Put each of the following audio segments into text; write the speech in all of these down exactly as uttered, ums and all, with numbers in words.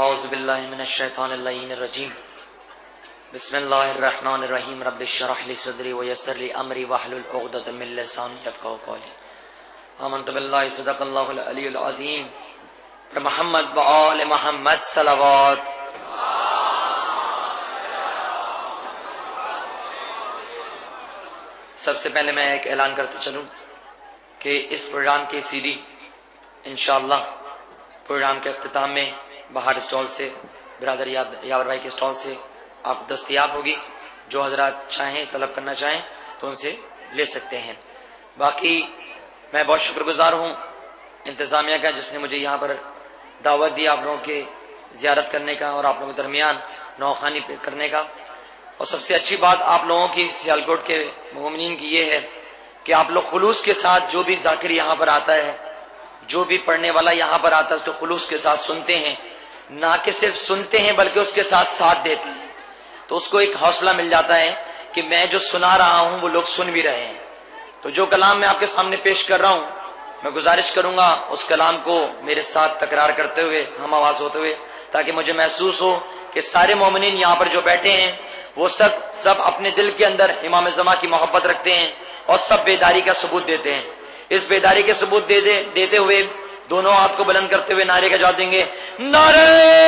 اعوذ باللہ من الشیطان اللعین الرجیم بسم اللہ الرحمن الرحیم رب اشرح لی صدری ویسر لی امری واحلل عقدۃ من لسانی یفقہوا قولی آمنت باللہ صدق اللہ العلی العظیم محمد و آل محمد صلوات. سب سے پہلے میں ایک اعلان کرتے چلوں کہ اس پروگرام کی سی ڈی انشاءاللہ پروگرام کے اختتام میں باہر اسٹال سے برادر یاور بھائی کے اسٹال سے آپ دستیاب ہوگی. جو حضرات چاہیں طلب کرنا چاہیں تو ان سے لے سکتے ہیں. باقی میں بہت شکر گزار ہوں انتظامیہ کا جس نے مجھے یہاں پر دعوت دی آپ لوگوں کے زیارت کرنے کا اور آپ لوگوں کے درمیان نوخوانی کرنے کا. اور سب سے اچھی بات آپ لوگوں کی سیالکوٹ کے مومنین کی یہ ہے کہ آپ لوگ خلوص کے ساتھ جو بھی ذاکر یہاں پر آتا ہے، جو بھی پڑھنے والا یہاں پر آتا ہے اس کو خلوص کے ساتھ سنتے ہیں. نہ کہ صرف سنتے ہیں بلکہ اس کے ساتھ ساتھ دیتے ہیں. تو اس کو ایک حوصلہ مل جاتا ہے کہ میں جو سنا رہا ہوں وہ لوگ سن بھی رہے ہیں. تو جو کلام میں آپ کے سامنے پیش کر رہا ہوں میں گزارش کروں گا اس کلام کو میرے ساتھ تکرار کرتے ہوئے ہم آواز ہوتے ہوئے، تاکہ مجھے محسوس ہو کہ سارے مومنین یہاں پر جو بیٹھے ہیں وہ سب سب اپنے دل کے اندر امام زمان کی محبت رکھتے ہیں اور سب بیداری کا ثبوت دیتے ہیں. اس بیداری کے ثبوت دے دے دیتے ہوئے دونوں ہاتھ کو بلند کرتے ہوئے نعرے کا جواب دیں گے، نعرے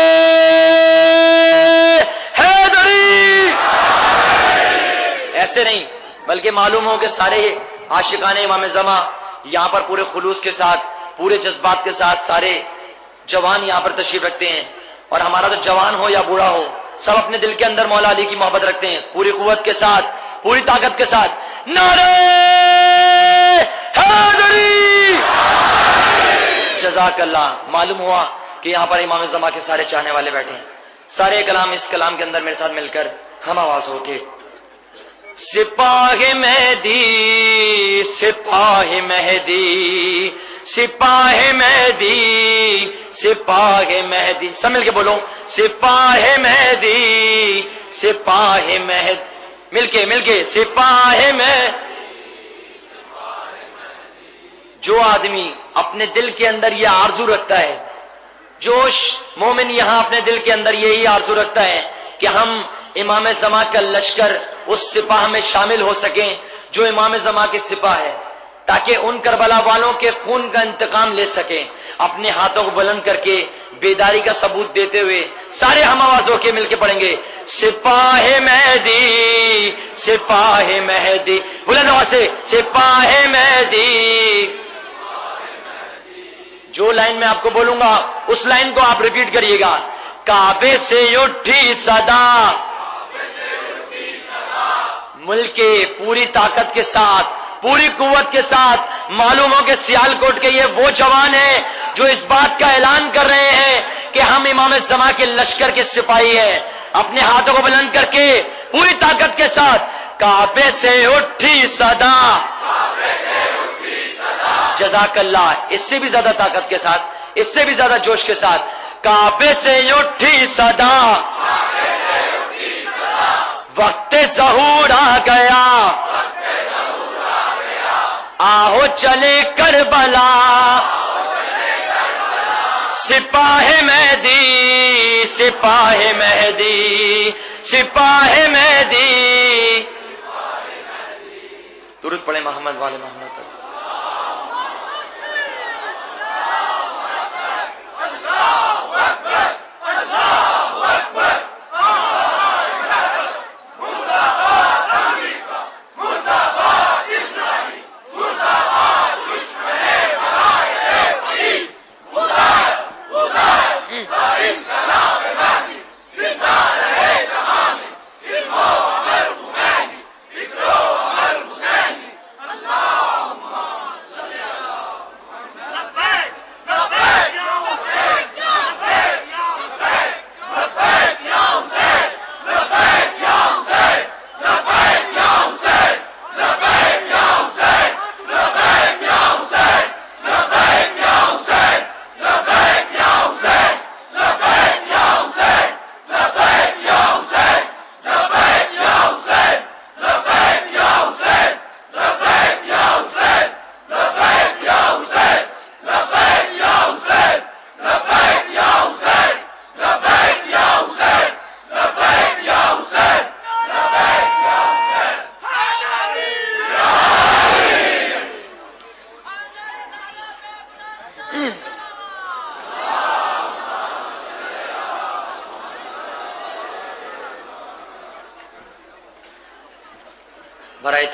حیدری. ایسے نہیں بلکہ معلوم ہو کہ سارے عاشقان امام زمان یہاں پر پورے خلوص کے ساتھ پورے جذبات کے ساتھ سارے جوان یہاں پر تشریف رکھتے ہیں. اور ہمارا تو جوان ہو یا بوڑھا ہو سب اپنے دل کے اندر مولا علی کی محبت رکھتے ہیں پوری قوت کے ساتھ پوری طاقت کے ساتھ. نعرے حیدری. جزاک اللہ. معلوم ہوا کہ یہاں پر امام زمان کے سارے چاہنے والے بیٹھے ہیں. سارے کلام اس کلام کے اندر میرے ساتھ مل کر ہم آواز ہو کے سپاہ مہدی سپاہ مہدی سپاہ مہدی سپاہ مہدی. سب مل کے بولو سپاہ مہدی سپاہ مہدی. مل کے مل کے سپاہ مہدی. جو آدمی اپنے دل کے اندر یہ آرزو رکھتا ہے، جو مومن یہاں اپنے دل کے اندر یہی آرزو رکھتا ہے کہ ہم امام زمان کا لشکر اس سپاہ میں شامل ہو سکیں جو امام زمان کے سپاہ ہے، تاکہ ان کربلا والوں کے خون کا انتقام لے سکیں، اپنے ہاتھوں کو بلند کر کے بیداری کا ثبوت دیتے ہوئے سارے ہم آواز ہو کے مل کے پڑھیں گے سپاہ مہدی سپاہ مہدی. بلند آواز سے سپاہ مہدی. جو لائن میں آپ کو بولوں گا اس لائن کو آپ ریپیٹ کریے گا. کعبے سے اٹھی صدا ملک کے پوری طاقت کے ساتھ پوری قوت کے ساتھ. معلوم ہو کہ سیالکوٹ کے یہ وہ جوان ہیں جو اس بات کا اعلان کر رہے ہیں کہ ہم امام زمان کے لشکر کے سپاہی ہیں. اپنے ہاتھوں کو بلند کر کے پوری طاقت کے ساتھ کعبے سے اٹھی صدا. جزاک اللہ. اس سے بھی زیادہ طاقت کے ساتھ اس سے بھی زیادہ جوش کے ساتھ کعبے سے اٹھی صدا وقت ظہور آ گیا آہو چلے کربلا سپاہ مہدی سپاہ مہدی سپاہ مہدی. درود پڑھے محمد والے محمد.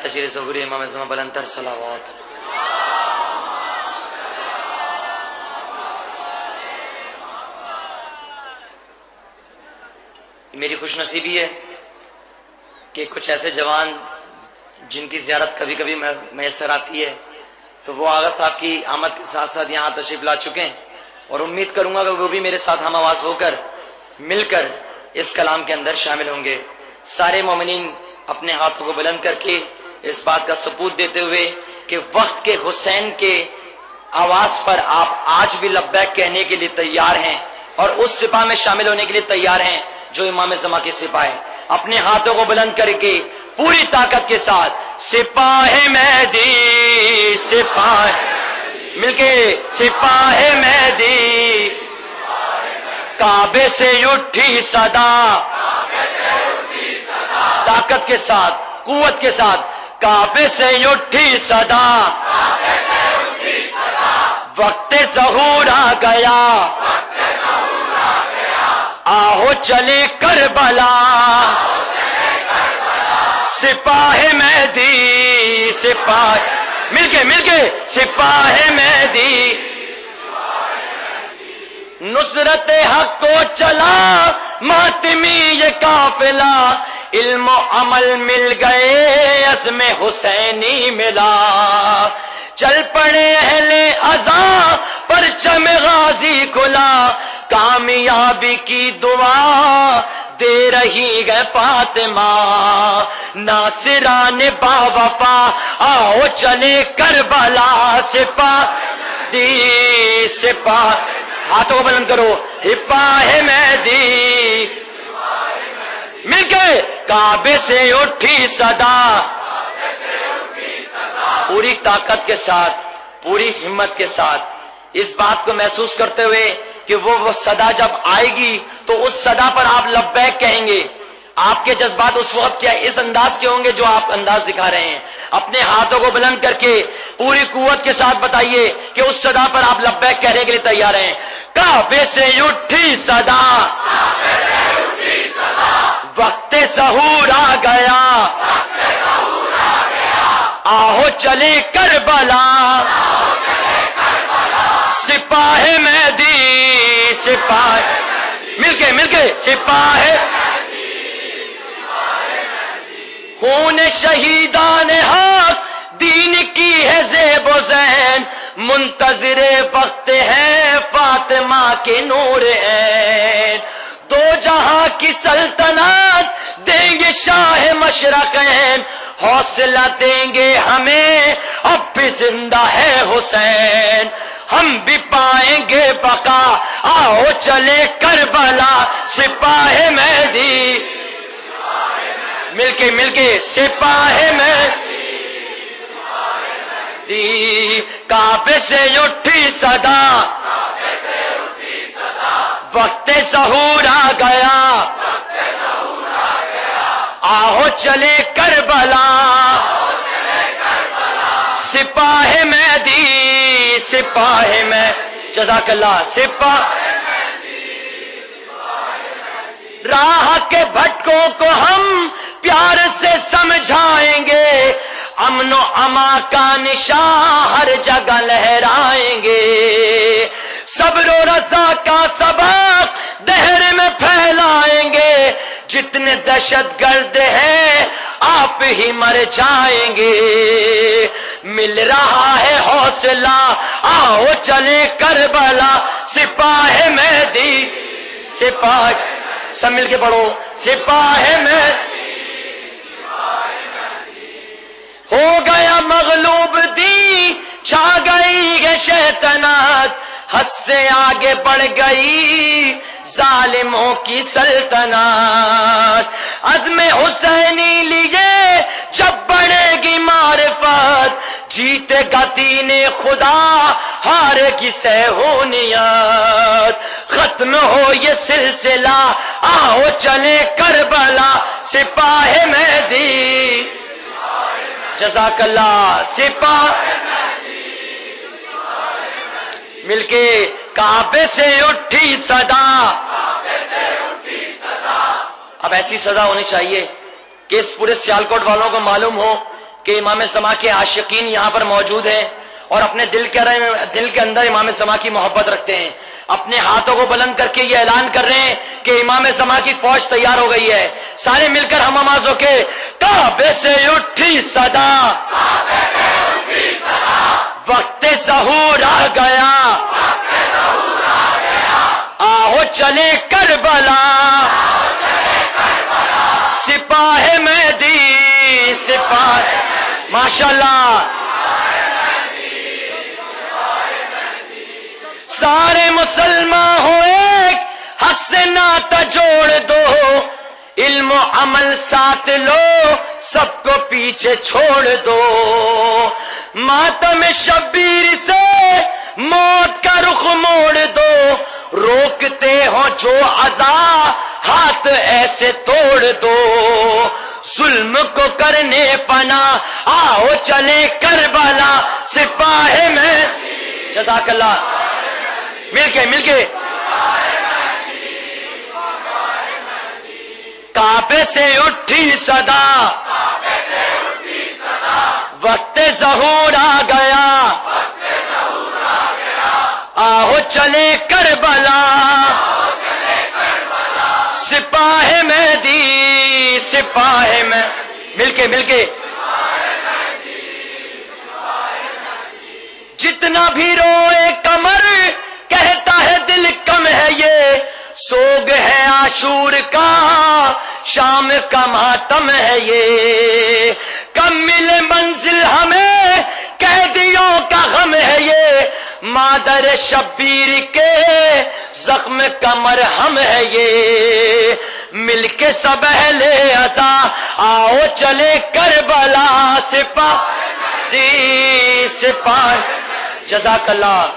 तजरी ज़हूर इमाम ज़मा बुलंदतर सलावत। मेरी खुशनसीबी है कि कुछ ऐसे जवान जिनकी ज़ियारत कभी कभी मैसर आती है, तो वो आगा साहब की आमद के साथ साथ यहाँ तशरीफ ला चुके हैं, और उम्मीद करूंगा कि वो भी मेरे साथ हम आवाज होकर मिलकर इस कलाम के अंदर शामिल होंगे। सारे मोमिनीन अपने हाथों को बुलंद करके इस बात का सबूत देते हुए कि वक्त के हुसैन के आवाज पर आप आज भी लब्बैक कहने के लिए तैयार हैं और उस सिपा में शामिल होने के लिए तैयार हैं जो इमाम ज़मा के सिपा है। अपने हाथों को बुलंद करके पूरी ताकत के साथ सिपाहे मेहदी सिपाहे मिलके सिपाहे मेहदी, काबे से उठी सदा, ताकत के साथ कुव्वत के साथ, काबे से उठी सदा, वक्त ज़हूर आ गया, आओ चले करबला, सिपाहे मेहदी सिपाहे मिलके मिलके सिपाहे मेहदी, नुसरत हक को चला मातमी ये काफिला, इल्म अमल मिल गए अज़्म हुसैनी मिला, चल पड़े अहले अज़ा परचम गाजी खुला, कामयाबी की दुआ दे रही है फातिमा, नासिरान बावफा आओ चले करबला, सिपाही सिपाही हाथों को बुलंद करो, सिपाही मेहदी मिलके काबे से उठी सदा, पूरी ताकत के साथ पूरी हिम्मत के साथ इस बात को महसूस करते हुए कि वो वो सदा जब आएगी तो उस सदा पर आप लब्बैक कहेंगे। आपके जज्बात उस वक्त क्या इस अंदाज के होंगे जो आप अंदाज दिखा रहे हैं। अपने हाथों को बुलंद करके पूरी कुव्वत के साथ बताइए कि उस सदा पर आप लब्बैक कहने के लिए तैयार हैं। काबे से उठी सदा, वक्त ज़हूर आ गया, आओ चले करबला, सिपाहे मेहदी सिपाहे मिलके मिलके सिपाहे, खून शहीदान हक दीन की है ज़ेबो ज़ैन, मुंतज़िरे वक्त है फातिमा के नूर ऐन, दो जहां की सल्तनत देंगे शाह मशरक़ैन, हौसला देंगे हमें अब भी जिंदा है हुसैन, हम भी पाएंगे बका, आओ चले करबला, सिपाहे मेहदी मिलके मिलके सिपाहे मेहदी, काबे से उठी सदा, वक्त ज़हूर आ गया, आओ चले करबला, सिपाहे मेहदी सिपाहे में जज़ाकल्लाह सिपाहे, राह के भटकों को हम प्यार से समझाएंगे, अमनो अमा का निशान हर जगह लहराएंगे, सब्र रज़ा का सबक दहर में फैलाएंगे, जितने दहशत गर्द हैं आप ही मर जाएंगे, मिल रहा है हौसला आओ चले करबला, सिपाहे मेहदी सिपाही सब मिल के पढ़ो, सिपाहे मेहदी हो गया मगलूब दी, छा गई है शैतानत, हद से आगे बढ़ गई जालिमों की सल्तनत, अज़्म हुसैनी लिए जब बढ़ेगी मारिफत, जीतेगा दीने खुदा हारेगी सहूनियत, खत्म हो ये सिलसिला आओ चले करबला, सिपाहे मेहदी जज़ाकल्लाह सिपाहे मिलके काबे से उठी सदा, अब ऐसी सदा होनी चाहिए कि इस पूरे सियालकोट वालों को मालूम हो کہ امام سما کے عاشقین یہاں پر موجود ہیں اور اپنے دل کے دل کے اندر امام سما کی محبت رکھتے ہیں، اپنے ہاتھوں کو بلند کر کے یہ اعلان کر رہے ہیں کہ امام سما کی فوج تیار ہو گئی ہے. سارے مل کر ہم آواز ہو کے کعبے سے اٹھی صدا، وقت ظہور آ گیا، آہو چلے کربلا، سپاہ مہدی سپاہ. ماشاءاللہ سارے مسلمان ہو ایک، حق سے ناتا جوڑ دو، علم و عمل ساتھ لو، سب کو پیچھے چھوڑ دو. ماتم شبیر سے موت کا رخ موڑ دو، روکتے ہو جو عزا ہاتھ ایسے توڑ دو. ظلم کو کرنے فنا، آؤ چلے کربلا، سپاہ میں. جزاک اللہ. مل کے مل کے کعبے سے اٹھی صدا، وقت ظہور آ گیا، آہو چلے کربلا، سپاہ مہدی سپاہ میں. مل کے مل کے جتنا بھی روئے کمر، کہتا ہے دل کم ہے یہ، سوگ ہے عاشور کا، شام کا ماتم ہے یہ. کم ملے منزل ہمیں، قیدیوں کا غم ہے یہ، مادر شبیر کے زخم کا مرہم ہے یہ. مل کے سب اہل عزا، آؤ چلے کربلا، سپاہ سپاہ. جزاک اللہ.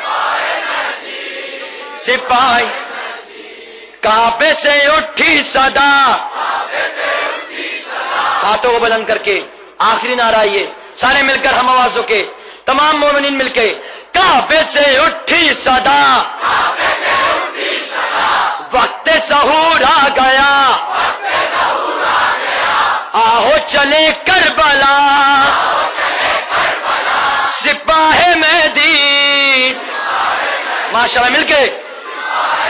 سپاہی کعبے سے اٹھی صدا، ہاتھوں کو بلند کر کے آخری نعرہ یہ سارے مل کر ہم آواز ہو کے تمام مومنین مل کے کعبے سے اٹھی صدا، وقت ظہور آ گیا، آہو چلے کربلا، سپاہ مہدی. ماشاءاللہ مل کے